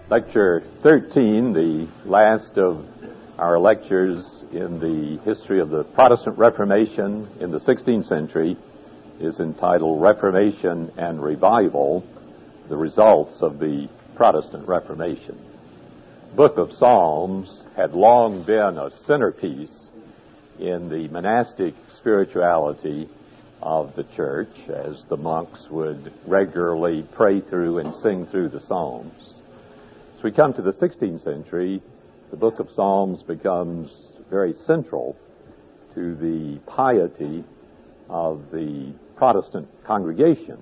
Lecture 13, the last of our lectures in the history of the Protestant Reformation in the 16th century, is entitled Reformation and Revival, the Results of the Protestant Reformation. The Book of Psalms had long been a centerpiece in the monastic spirituality of the church, as the monks would regularly pray through and sing through the Psalms. As we come to the 16th century, the Book of Psalms becomes very central to the piety of the Protestant congregation,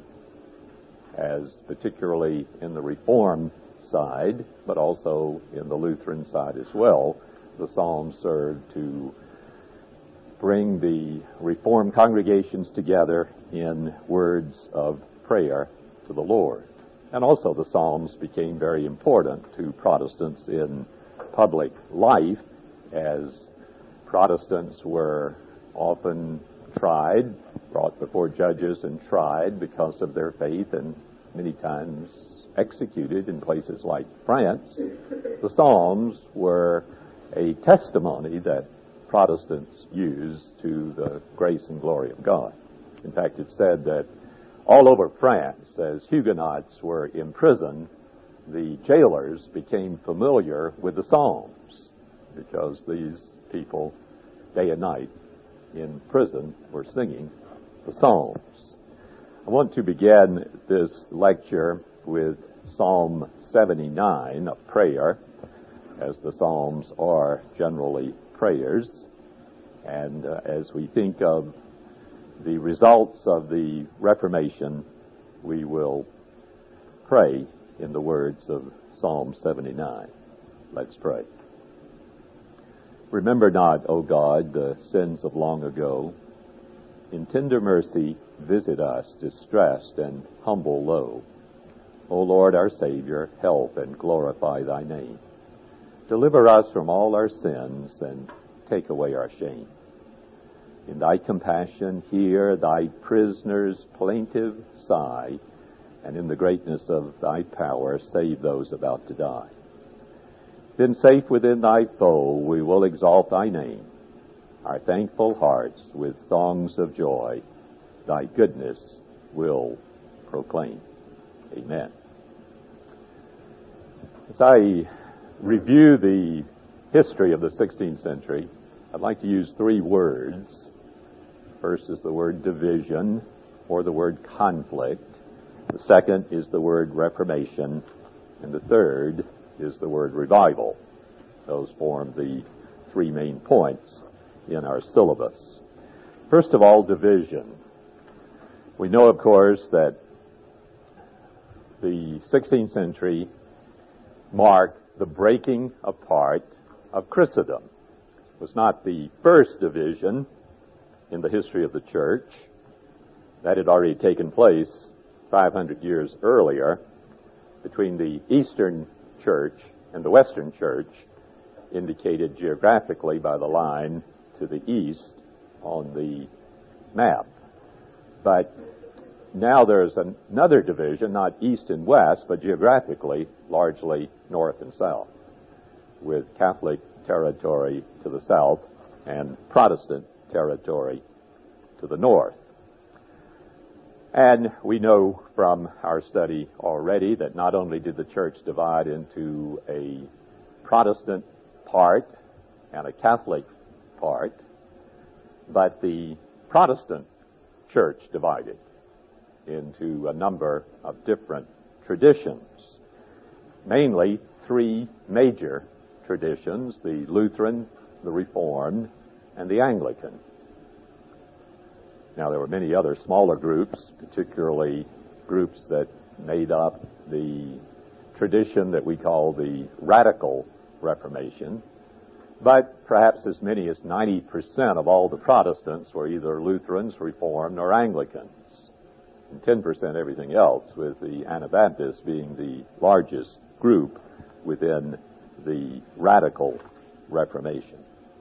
as particularly in the Reformed side, but also in the Lutheran side as well. The Psalms serve to bring the Reformed congregations together in words of prayer to the Lord. And also the Psalms became very important to Protestants in public life, as Protestants were often tried, brought before judges and tried because of their faith, and many times executed in places like France. The Psalms were a testimony that Protestants used to the grace and glory of God. In fact, it's said that all over France, as Huguenots were imprisoned, the jailers became familiar with the Psalms, because these people, day and night in prison, were singing the Psalms. I want to begin this lecture with Psalm 79, a prayer, as the Psalms are generally prayers. And as we think of the results of the Reformation, we will pray in the words of Psalm 79. Let's pray. Remember not, O God, the sins of long ago. In tender mercy visit us, distressed and humble low. O Lord, our Savior, help and glorify thy name. Deliver us from all our sins and take away our shame. In thy compassion hear thy prisoner's plaintive sigh, and in the greatness of thy power save those about to die. Then safe within thy fold we will exalt thy name, our thankful hearts with songs of joy thy goodness will proclaim. Amen. As I review the history of the 16th century, I'd like to use three words. First is the word division, or the word conflict. The second is the word reformation, and the third is the word revival. Those form the three main points in our syllabus. First of all, division. We know, of course, that the 16th century marked the breaking apart of Christendom. It was not the first division in the history of the church. That had already taken place 500 years earlier between the Eastern Church and the Western Church, indicated geographically by the line to the east on the map. But now there's another division, not east and west, but geographically largely north and south, with Catholic territory to the south and Protestant territory to the north. And we know from our study already that not only did the church divide into a Protestant part and a Catholic part, but the Protestant church divided into a number of different traditions, mainly three major traditions: the Lutheran, the Reformed, and the Anglican. Now, there were many other smaller groups, particularly groups that made up the tradition that we call the Radical Reformation, but perhaps as many as 90% of all the Protestants were either Lutherans, Reformed, or Anglicans, and 10% everything else, with the Anabaptists being the largest group within the Radical Reformation.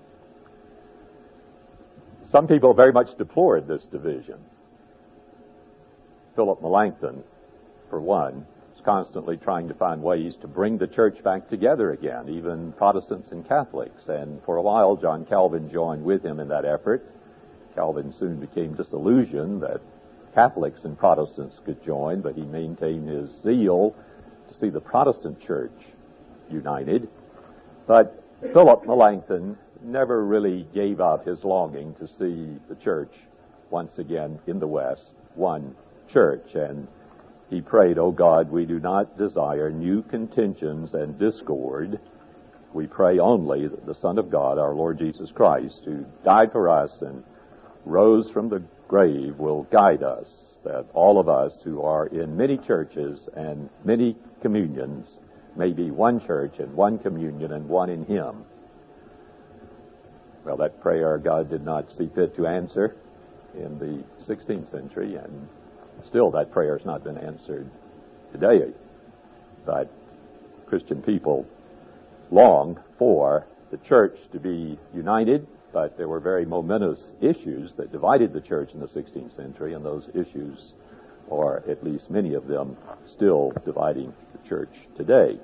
Some people very much deplored this division. Philip Melanchthon, for one, is constantly trying to find ways to bring the church back together again, even Protestants and Catholics. And for a while, John Calvin joined with him in that effort. Calvin soon became disillusioned that Catholics and Protestants could join, but he maintained his zeal to see the Protestant church united. But Philip Melanchthon never really gave up his longing to see the church once again in the West, one church. And he prayed, "O God, we do not desire new contentions and discord. We pray only that the Son of God, our Lord Jesus Christ, who died for us and rose from the grave, will guide us, that all of us who are in many churches and many communions may be one church and one communion and one in Him." Well, that prayer God did not see fit to answer in the 16th century, and still that prayer has not been answered today. But Christian people long for the church to be united, but there were very momentous issues that divided the church in the 16th century, and those issues, or at least many of them, still dividing the church today.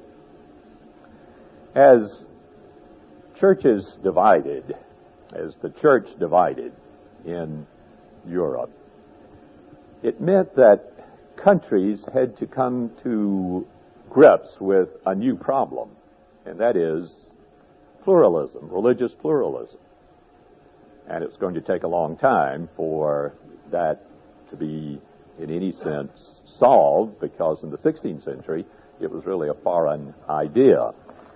As churches divided, as the church divided in Europe, it meant that countries had to come to grips with a new problem, and that is pluralism, religious pluralism. And it's going to take a long time for that to be, in any sense, solved, because in the 16th century, it was really a foreign idea.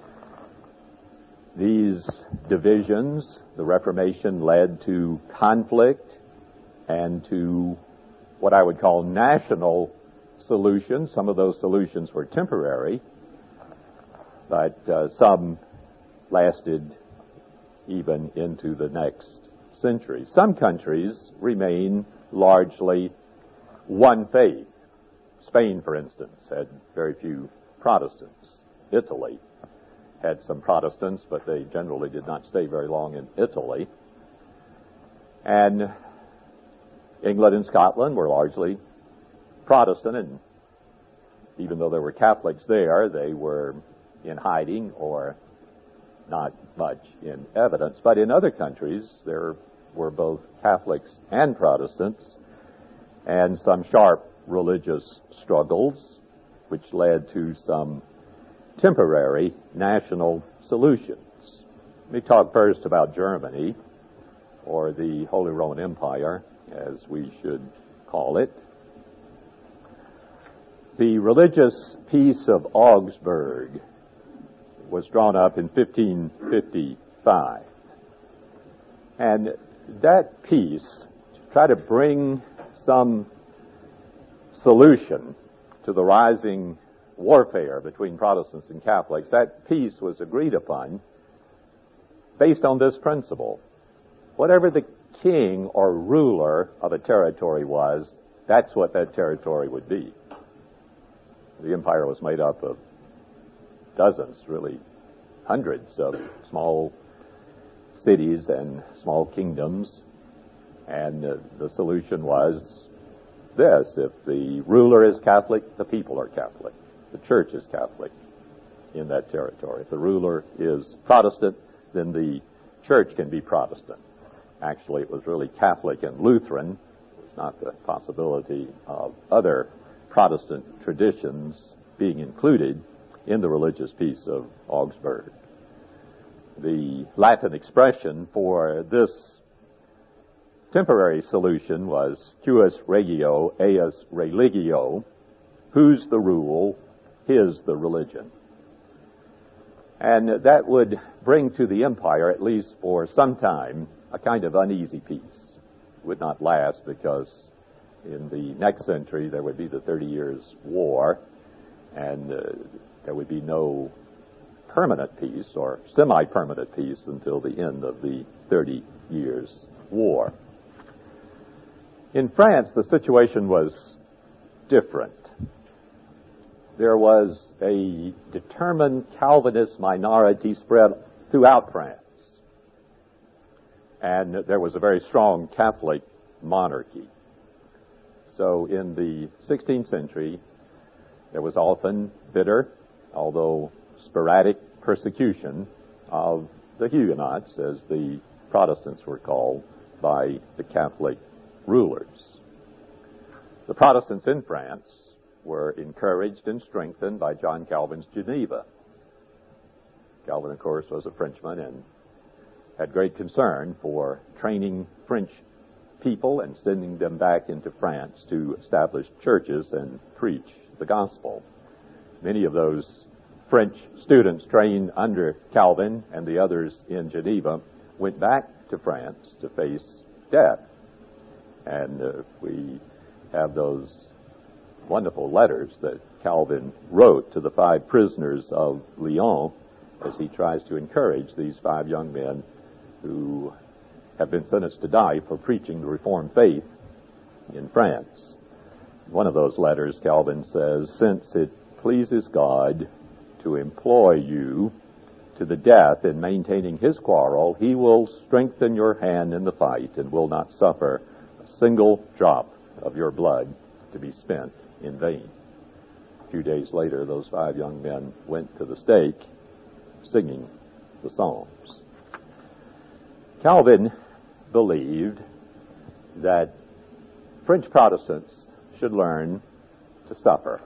These divisions, the Reformation led to conflict and to what I would call national solutions. Some of those solutions were temporary, but some lasted even into the next century. Some countries remain largely one faith. Spain, for instance, had very few Protestants. Italy had some Protestants, but they generally did not stay very long in Italy. And England and Scotland were largely Protestant, and even though there were Catholics there, they were in hiding or not much in evidence. But in other countries, there were both Catholics and Protestants, and some sharp religious struggles, which led to some temporary national solutions. Let me talk first about Germany, or the Holy Roman Empire, as we should call it. The religious peace of Augsburg was drawn up in 1555. And that peace, to try to bring some solution to the rising warfare between Protestants and Catholics, that peace was agreed upon based on this principle. Whatever the king or ruler of a territory was, that's what that territory would be. The empire was made up of dozens, really hundreds of small cities and small kingdoms, and the solution was this: if the ruler is Catholic, the people are Catholic. The church is Catholic in that territory. If the ruler is Protestant, then the church can be Protestant. Actually, it was really Catholic and Lutheran. It was not the possibility of other Protestant traditions being included in the religious peace of Augsburg. The Latin expression for this temporary solution was cuius regio, eius religio, who's the rule, his the religion. And that would bring to the empire, at least for some time, a kind of uneasy peace. It would not last, because in the next century there would be the 30 Years' War, and there would be no permanent peace or semi-permanent peace until the end of the 30 Years' War. In France, the situation was different. There was a determined Calvinist minority spread throughout France, and there was a very strong Catholic monarchy. So in the 16th century, There was often bitter, although sporadic, persecution of the Huguenots, as the Protestants were called by the Catholic rulers. The Protestants in France were encouraged and strengthened by John Calvin's Geneva. Calvin, of course, was a Frenchman and had great concern for training French people and sending them back into France to establish churches and preach the gospel. Many of those French students trained under Calvin and the others in Geneva went back to France to face death. And we have those wonderful letters that Calvin wrote to the 5 prisoners of Lyon as he tries to encourage these 5 young men who have been sentenced to die for preaching the Reformed faith in France. One of those letters, Calvin says, "Since it pleases God to employ you to the death in maintaining his quarrel, he will strengthen your hand in the fight and will not suffer a single drop of your blood to be spent in vain." A few days later, those 5 young men went to the stake singing the Psalms. Calvin believed that French Protestants should learn to suffer,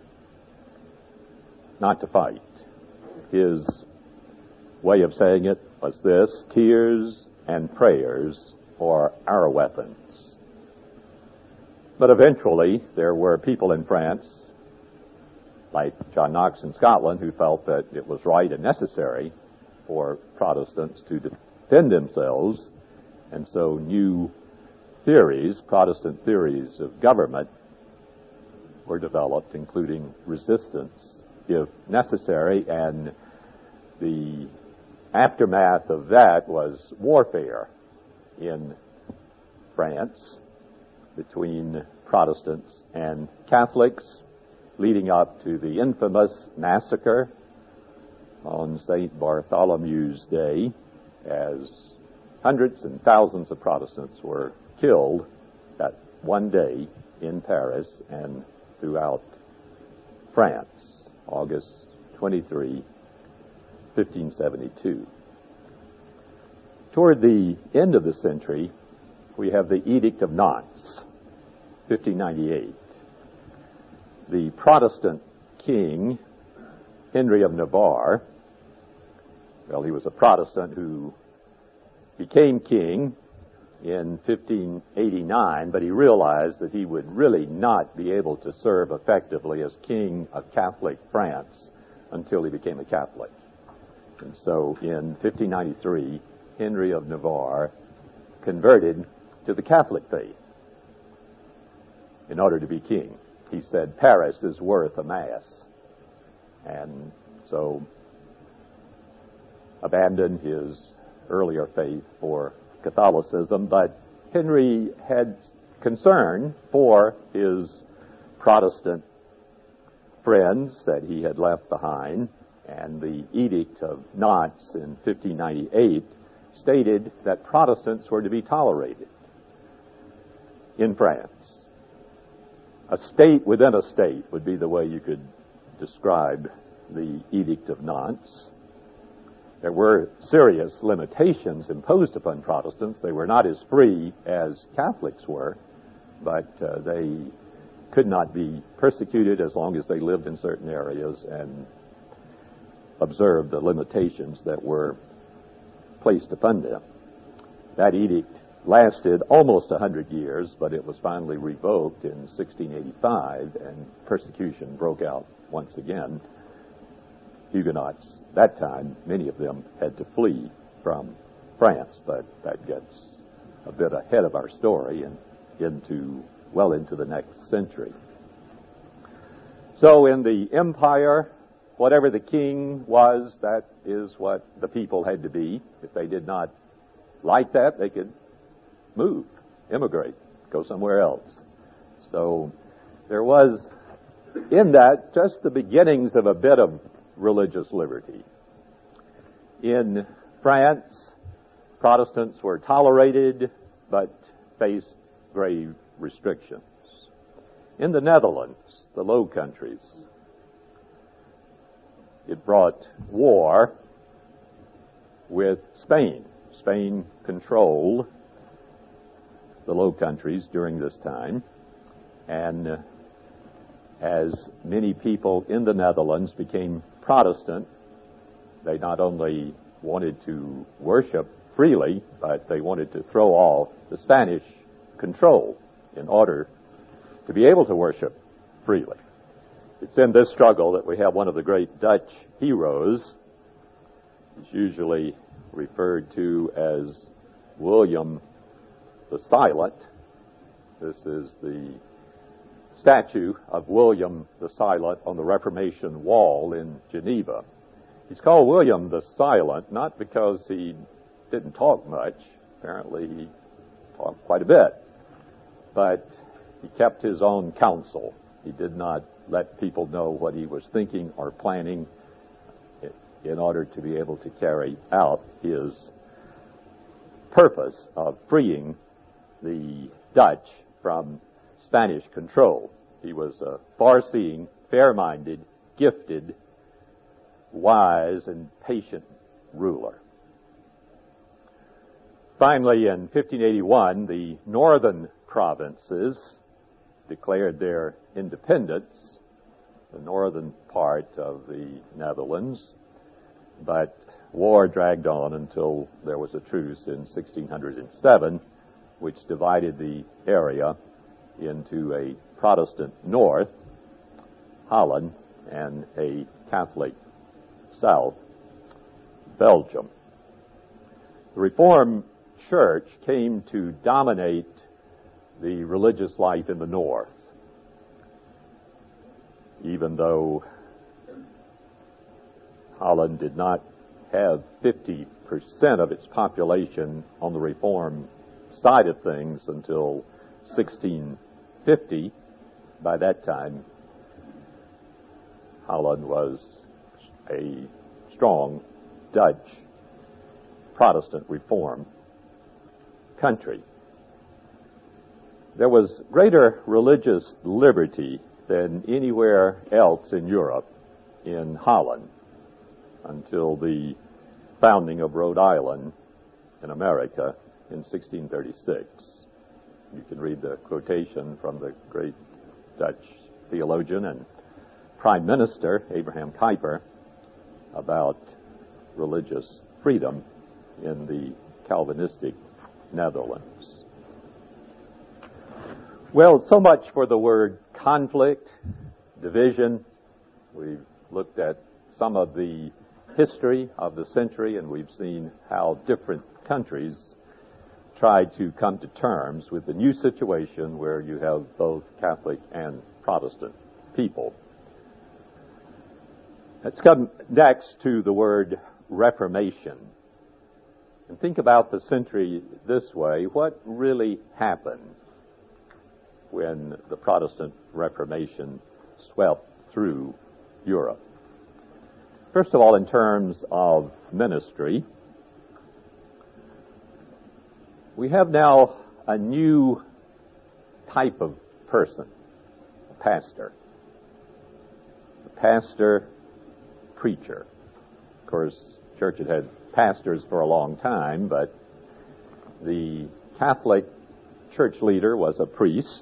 not to fight. His way of saying it was this: tears and prayers are our weapons. But eventually, there were people in France, like John Knox in Scotland, who felt that it was right and necessary for Protestants to defend themselves, and so new theories, Protestant theories of government, were developed, including resistance if necessary, and the aftermath of that was warfare in France between Protestants and Catholics, leading up to the infamous massacre on St. Bartholomew's Day, as hundreds and thousands of Protestants were killed that one day in Paris and throughout France, August 23, 1572. Toward the end of the century, we have the Edict of Nantes, 1598. The Protestant king, Henry of Navarre, well, he was a Protestant who became king in 1589, but he realized that he would really not be able to serve effectively as king of Catholic France until he became a Catholic. And so in 1593, Henry of Navarre converted to the Catholic faith in order to be king. He said, "Paris is worth a mass." And so abandoned his earlier faith for Catholicism, but Henry had concern for his Protestant friends that he had left behind, and the Edict of Nantes in 1598 stated that Protestants were to be tolerated in France. A state within a state would be the way you could describe the Edict of Nantes. There were serious limitations imposed upon Protestants. They were not as free as Catholics were, but they could not be persecuted as long as they lived in certain areas and observed the limitations that were placed upon them. That edict lasted almost 100 years, but it was finally revoked in 1685, and persecution broke out once again. Huguenots, that time, many of them had to flee from France, but that gets a bit ahead of our story and into the next century. So in the empire, whatever the king was, that is what the people had to be. If they did not like that, they could move, immigrate, go somewhere else. So there was in that just the beginnings of a bit of religious liberty. In France, Protestants were tolerated but faced grave restrictions. In the Netherlands, the Low Countries, it brought war with Spain. Spain controlled the Low Countries during this time, and as many people in the Netherlands became Protestant, they not only wanted to worship freely, but they wanted to throw off the Spanish control in order to be able to worship freely. It's in this struggle that we have one of the great Dutch heroes. He's usually referred to as William the Silent. This is the statue of William the Silent on the Reformation Wall in Geneva. He's called William the Silent not because he didn't talk much. Apparently he talked quite a bit. But he kept his own counsel. He did not let people know what he was thinking or planning in order to be able to carry out his purpose of freeing the Dutch from Spanish control. He was a far-seeing, fair-minded, gifted, wise, and patient ruler. Finally, in 1581, the northern provinces declared their independence, the northern part of the Netherlands, but war dragged on until there was a truce in 1607, which divided the area into a Protestant north, Holland, and a Catholic south, Belgium. The Reformed Church came to dominate the religious life in the north, even though Holland did not have 50% of its population on the Reformed side of things until 1650. By that time, Holland was a strong Dutch Protestant Reformed country. There was greater religious liberty than anywhere else in Europe in Holland until the founding of Rhode Island in America in 1636. You can read the quotation from the great Dutch theologian and Prime Minister Abraham Kuyper about religious freedom in the Calvinistic Netherlands. Well, so much for the word conflict, division. We've looked at some of the history of the century, and we've seen how different countries tried to come to terms with the new situation where you have both Catholic and Protestant people. Let's come next to the word Reformation. And think about the century this way. What really happened when the Protestant Reformation swept through Europe? First of all, in terms of ministry, we have now a new type of person, a pastor. A pastor, preacher. Of course, church had had pastors for a long time, but the Catholic church leader was a priest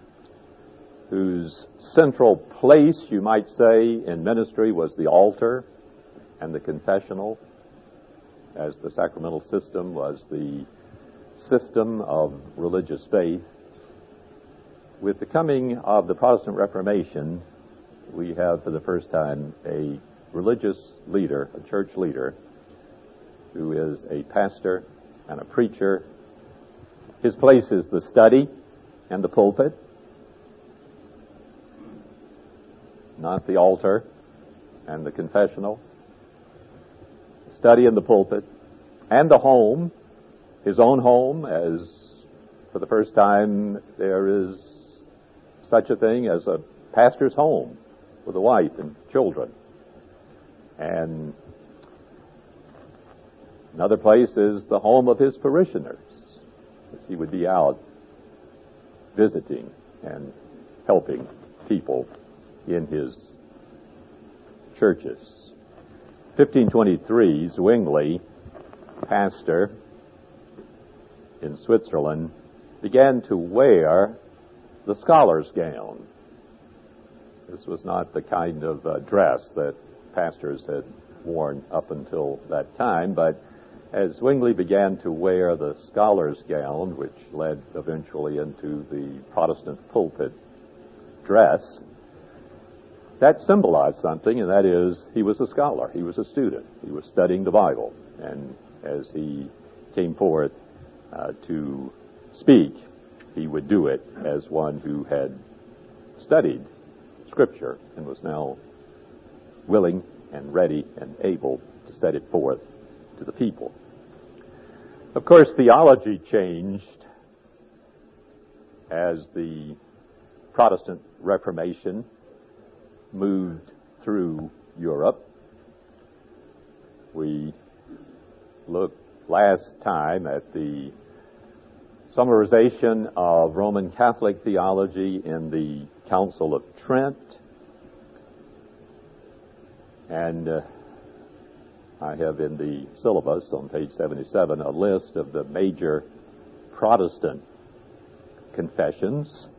whose central place, you might say, in ministry was the altar and the confessional, as the sacramental system was the system of religious faith. With the coming of the Protestant Reformation, we have for the first time a religious leader, a church leader, who is a pastor and a preacher. His place is the study and the pulpit, not the altar and the confessional. The study and the pulpit and the home, his own home, as for the first time there is such a thing as a pastor's home with a wife and children. And another place is the home of his parishioners, as he would be out visiting and helping people in his churches. 1523, Zwingli, pastor in Switzerland, began to wear the scholar's gown. This was not the kind of dress that pastors had worn up until that time, but as Zwingli began to wear the scholar's gown, which led eventually into the Protestant pulpit dress, that symbolized something, and that is he was a scholar. He was a student. He was studying the Bible. And as he came forth to speak, he would do it as one who had studied Scripture and was now willing and ready and able to set it forth to the people. Of course, theology changed as the Protestant Reformation moved through Europe. We looked last time at the summarization of Roman Catholic theology in the Council of Trent. And I have in the syllabus on page 77 a list of the major Protestant confessions.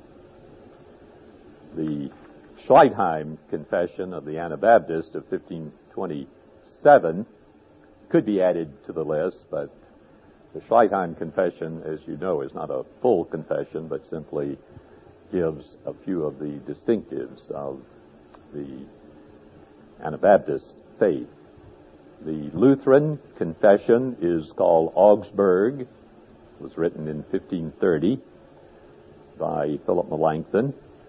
The Schleitheim Confession of the Anabaptist of 1527 could be added to the list, but the Schleitheim Confession, as you know, is not a full confession, but simply gives a few of the distinctives of the Anabaptist faith. The Lutheran Confession is called Augsburg. It was written in 1530 by Philip Melanchthon.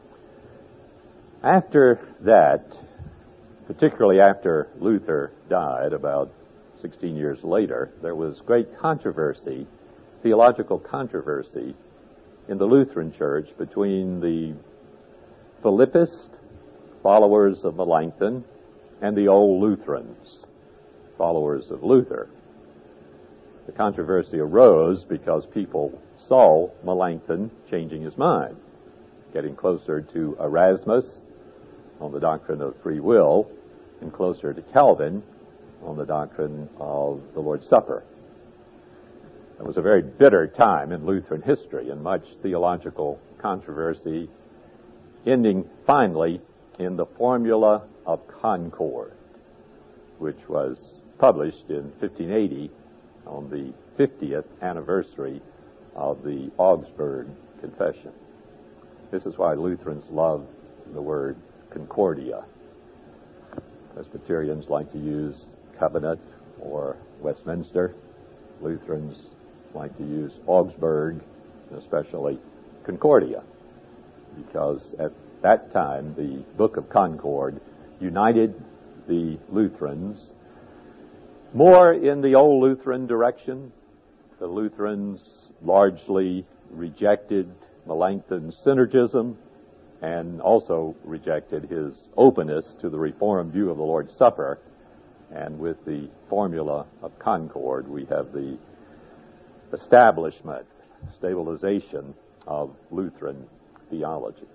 After that, particularly after Luther died, about 16 years later, there was great controversy, theological controversy, in the Lutheran Church between the Philippist followers of Melanchthon and the Old Lutherans, followers of Luther. The controversy arose because people saw Melanchthon changing his mind, getting closer to Erasmus on the doctrine of free will and closer to Calvin on the doctrine of the Lord's Supper. It was a very bitter time in Lutheran history and much theological controversy, ending finally in the Formula of Concord, which was published in 1580 on the 50th anniversary of the Augsburg Confession. This is why Lutherans love the word Concordia. Presbyterians like to use covenant or Westminster. Lutherans like to use Augsburg, especially Concordia, because at that time the Book of Concord united the Lutherans more in the old Lutheran direction. The Lutherans largely rejected Melanchthon's synergism and also rejected his openness to the Reformed view of the Lord's Supper. And with the Formula of Concord, we have the establishment, stabilization of Lutheran theology.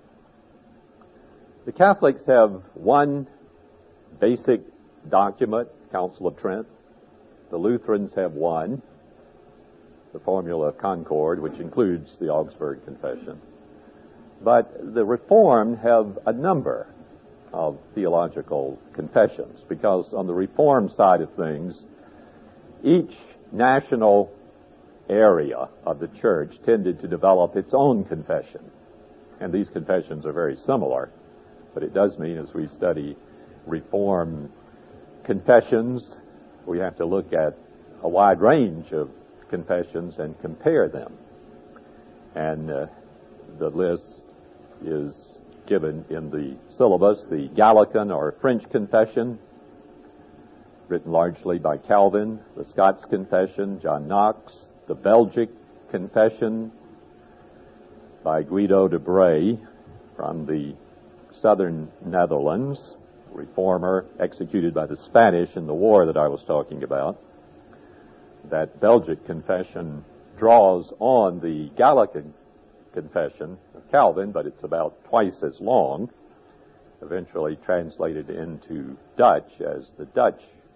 The Catholics have one basic document, Council of Trent. The Lutherans have one, the Formula of Concord, which includes the Augsburg Confession. But the Reformed have a number of theological confessions, because on the Reformed side of things, each national area of the church tended to develop its own confession. And these confessions are very similar, but it does mean as we study Reformed confessions, we have to look at a wide range of confessions and compare them. And the list is given in the syllabus. The Gallican or French Confession, written largely by Calvin. The Scots Confession, John Knox. The Belgic Confession by Guido de Bray from the southern Netherlands, reformer executed by the Spanish in the war that I was talking about. That Belgic Confession draws on the Gallican Confession of Calvin, but it's about twice as long, eventually translated into Dutch as the Dutch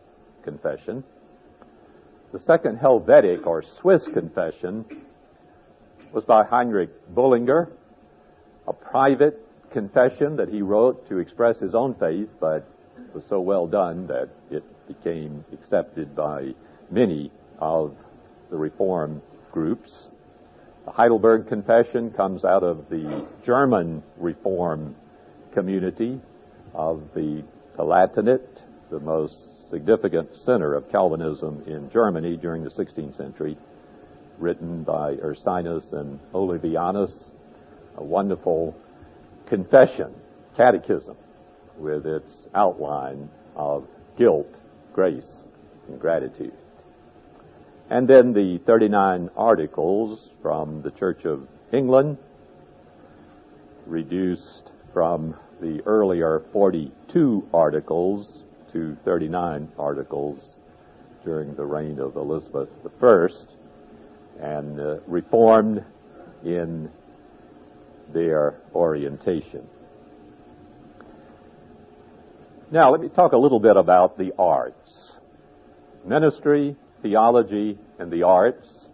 confession. The second Helvetic or Swiss confession was by Heinrich Bullinger, a private confession that he wrote to express his own faith, but was so well done that it became accepted by many of the Reform groups. The Heidelberg Confession comes out of the German Reform community of the Palatinate, the most significant center of Calvinism in Germany during the 16th century, written by Ursinus and Olevianus, a wonderful confession, catechism, with its outline of guilt, grace, and gratitude. And then the 39 Articles from the Church of England, reduced from the earlier 42 Articles to 39 Articles during the reign of Elizabeth I, and reformed in their orientation. Now, let me talk a little bit about the arts. Ministry, theology, and the arts.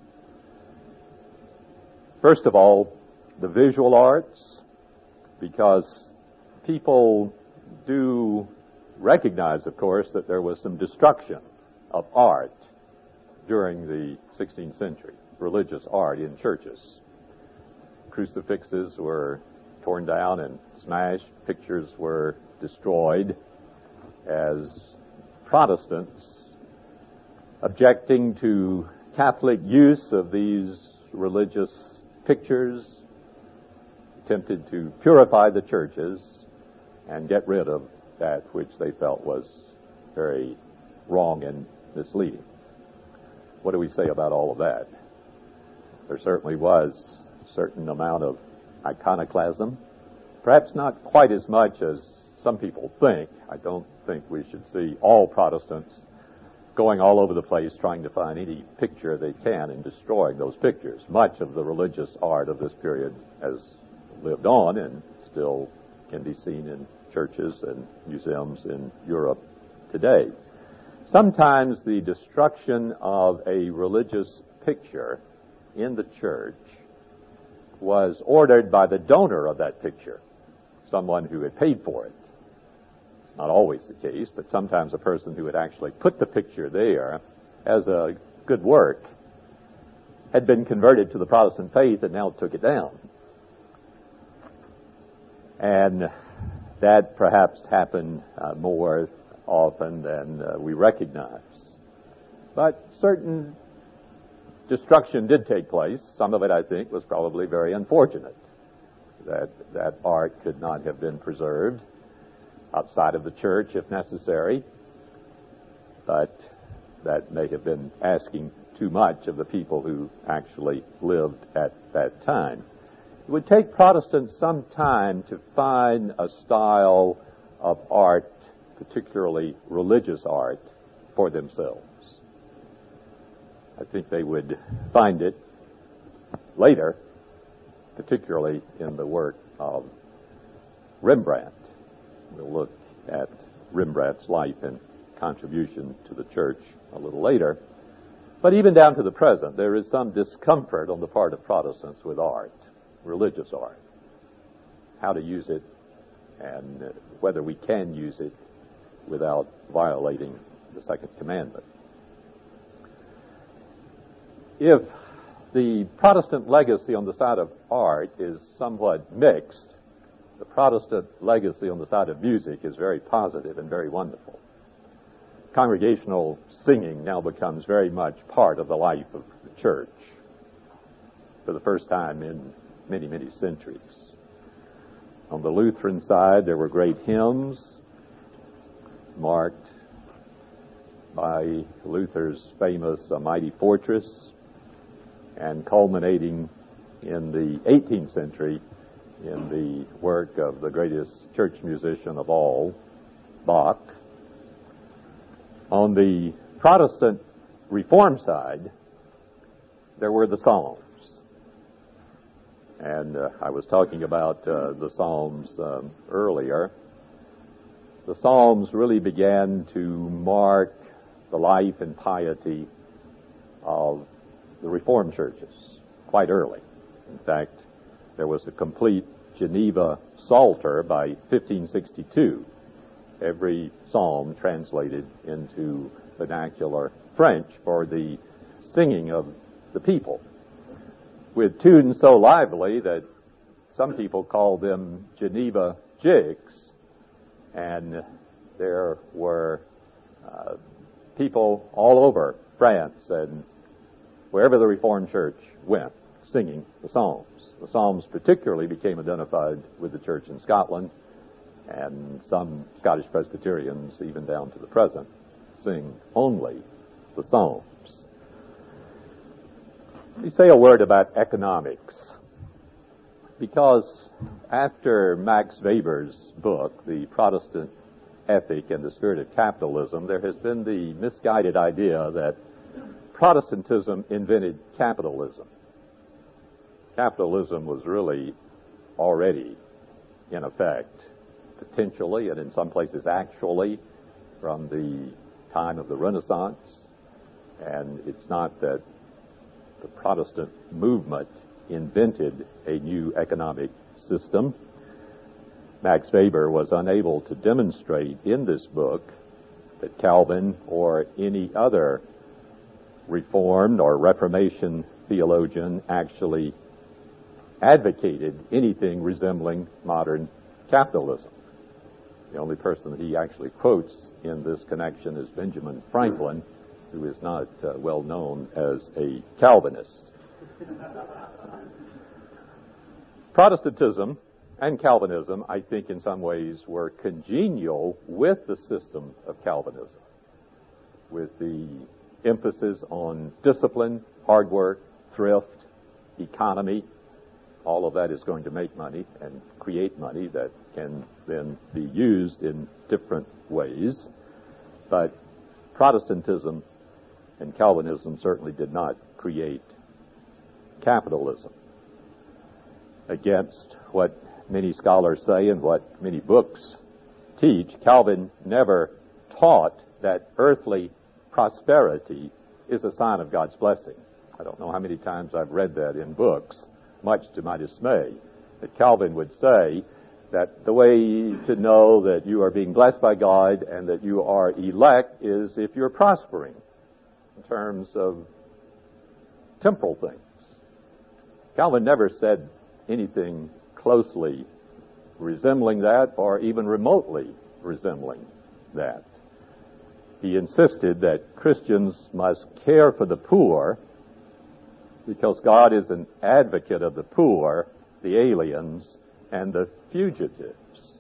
First of all, the visual arts, because people do recognize, of course, that there was some destruction of art during the 16th century, religious art in churches. Crucifixes were torn down and smashed, pictures were destroyed, as Protestants, objecting to Catholic use of these religious pictures, attempted to purify the churches and get rid of that which they felt was very wrong and misleading. What do we say about all of that? There certainly was a certain amount of iconoclasm, perhaps not quite as much as some people think. I don't think we should see all Protestants going all over the place trying to find any picture they can and destroying those pictures. Much of the religious art of this period has lived on and still can be seen in churches and museums in Europe today. Sometimes the destruction of a religious picture in the church was ordered by the donor of that picture, someone who had paid for it. It's not always the case, but sometimes a person who had actually put the picture there as a good work had been converted to the Protestant faith and now took it down. And that perhaps happened more often than we recognize. But certain destruction did take place. Some of it, I think, was probably very unfortunate, that art could not have been preserved outside of the church if necessary, but that may have been asking too much of the people who actually lived at that time. It would take Protestants some time to find a style of art, particularly religious art, for themselves. I think they would find it later, particularly in the work of Rembrandt. We'll look at Rembrandt's life and contribution to the church a little later. But even down to the present, there is some discomfort on the part of Protestants with art, religious art, how to use it and whether we can use it without violating the second commandment. If the Protestant legacy on the side of art is somewhat mixed, the Protestant legacy on the side of music is very positive and very wonderful. Congregational singing now becomes very much part of the life of the church for the first time in many, many centuries. On the Lutheran side, there were great hymns marked by Luther's famous A Mighty Fortress, and culminating in the 18th century in the work of the greatest church musician of all, Bach. On the Protestant Reform side, there were the Psalms. And I was talking about the Psalms earlier. The Psalms really began to mark the life and piety of the Reformed churches quite early. In fact, there was a complete Geneva Psalter by 1562. Every psalm translated into vernacular French for the singing of the people, with tunes so lively that some people call them Geneva jigs. And there were people all over France and wherever the Reformed Church went singing the Psalms. The Psalms particularly became identified with the church in Scotland, and some Scottish Presbyterians, even down to the present, sing only the Psalms. Let me say a word about economics, because after Max Weber's book, The Protestant Ethic and the Spirit of Capitalism, there has been the misguided idea that Protestantism invented capitalism. Capitalism was really already in effect, potentially, and in some places actually, from the time of the Renaissance. And it's not that the Protestant movement invented a new economic system. Max Weber was unable to demonstrate in this book that Calvin or any other Reformed or Reformation theologian actually advocated anything resembling modern capitalism. The only person that he actually quotes in this connection is Benjamin Franklin, who is not well known as a Calvinist. Protestantism and Calvinism, I think, in some ways were congenial with the system of Calvinism, with the emphasis on discipline, hard work, thrift, economy. All of that is going to make money and create money that can then be used in different ways. But Protestantism and Calvinism certainly did not create capitalism. Against what many scholars say and what many books teach, Calvin never taught that earthly prosperity is a sign of God's blessing. I don't know how many times I've read that in books, much to my dismay, that Calvin would say that the way to know that you are being blessed by God and that you are elect is if you're prospering in terms of temporal things. Calvin never said anything closely resembling that or even remotely resembling that. He insisted that Christians must care for the poor because God is an advocate of the poor, the aliens, and the fugitives.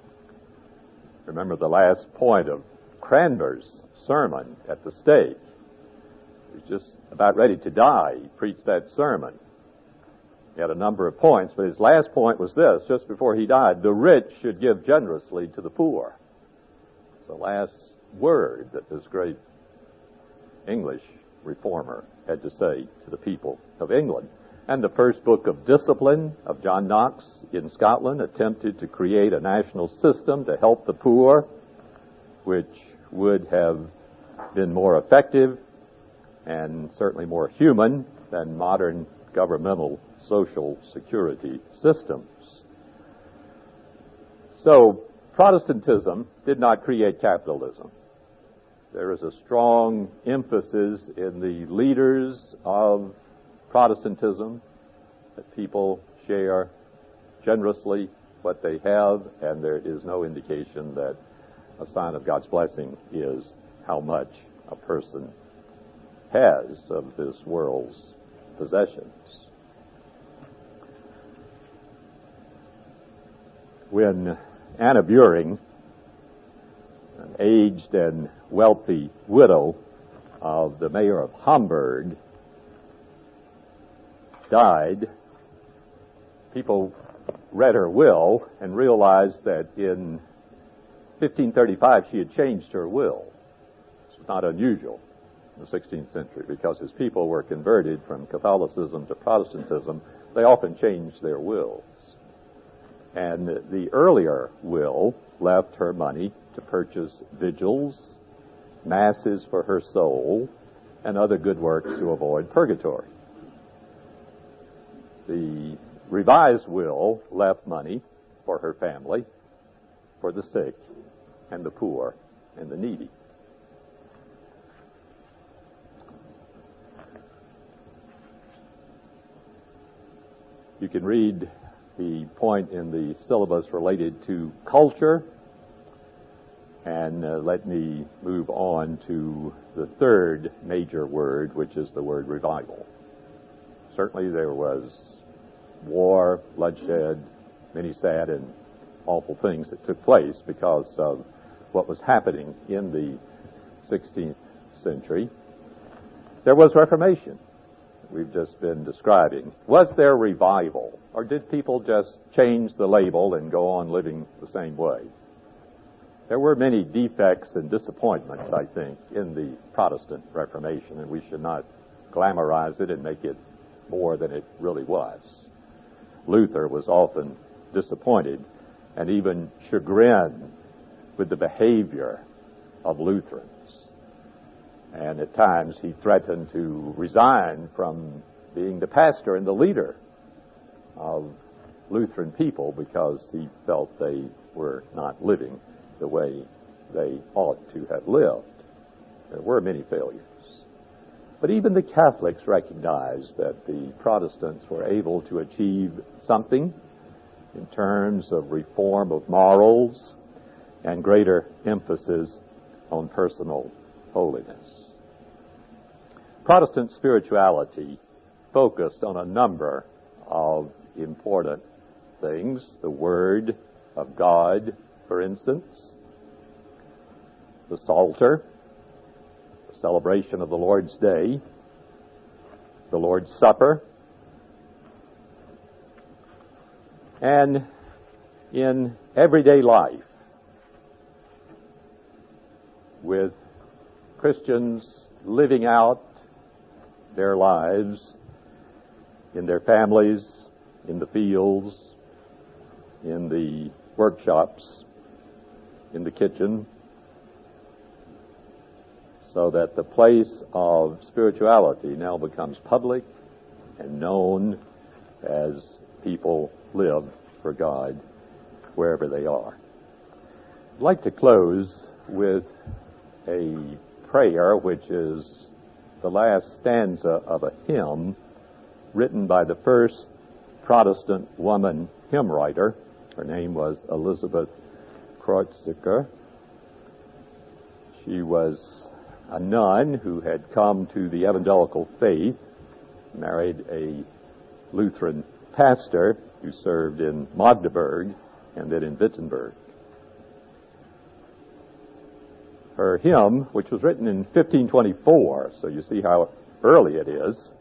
Remember the last point of Cranmer's sermon at the stake. He was just about ready to die. He preached that sermon. He had a number of points, but his last point was this, just before he died: the rich should give generously to the poor. It's the last word that this great English reformer had to say to the people of England. And the first book of Discipline of John Knox in Scotland attempted to create a national system to help the poor, which would have been more effective and certainly more human than modern governmental social security systems. So Protestantism did not create capitalism. There is a strong emphasis in the leaders of Protestantism that people share generously what they have, and there is no indication that a sign of God's blessing is how much a person has of this world's possessions. When Anna Buring, an aged and wealthy widow of the mayor of Hamburg, died, people read her will and realized that in 1535 she had changed her will. This was not unusual in the 16th century because as people were converted from Catholicism to Protestantism, they often changed their wills. And the earlier will left her money to purchase vigils masses for her soul, and other good works to avoid purgatory. The revised will left money for her family, for the sick, and the poor, and the needy. You can read the point in the syllabus related to culture, and let me move on to the third major word, which is the word revival. Certainly there was war, bloodshed, many sad and awful things that took place because of what was happening in the 16th century. There was Reformation we've just been describing. Was there revival, or did people just change the label and go on living the same way? There were many defects and disappointments, I think, in the Protestant Reformation, and we should not glamorize it and make it more than it really was. Luther was often disappointed and even chagrined with the behavior of Lutherans. And at times he threatened to resign from being the pastor and the leader of Lutheran people because he felt they were not living the way they ought to have lived. There were many failures. But even the Catholics recognized that the Protestants were able to achieve something in terms of reform of morals and greater emphasis on personal holiness. Protestant spirituality focused on a number of important things. The Word of God, for instance, the Psalter, the celebration of the Lord's Day, the Lord's Supper, and in everyday life, with Christians living out their lives in their families, in the fields, in the workshops, in the kitchen, so that the place of spirituality now becomes public and known as people live for God wherever they are. I'd like to close with a prayer which is the last stanza of a hymn written by the first Protestant woman hymn writer. Her name was Elizabeth Kreuziger. She was a nun who had come to the evangelical faith, married a Lutheran pastor who served in Magdeburg and then in Wittenberg. Her hymn, which was written in 1524, so you see how early it is,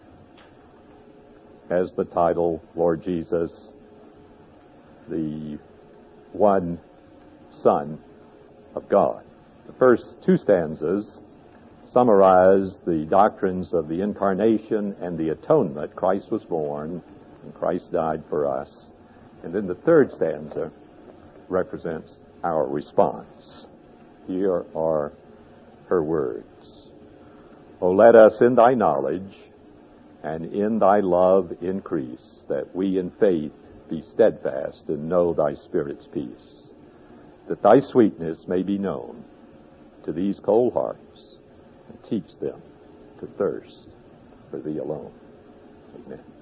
has the title, Lord Jesus, the one Son of God. The first two stanzas summarize the doctrines of the Incarnation and the Atonement. Christ was born, and Christ died for us. And then the third stanza represents our response. Here are her words. O let us in thy knowledge and in thy love increase, that we in faith be steadfast and know thy Spirit's peace, that thy sweetness may be known to these cold hearts, and teach them to thirst for thee alone. Amen.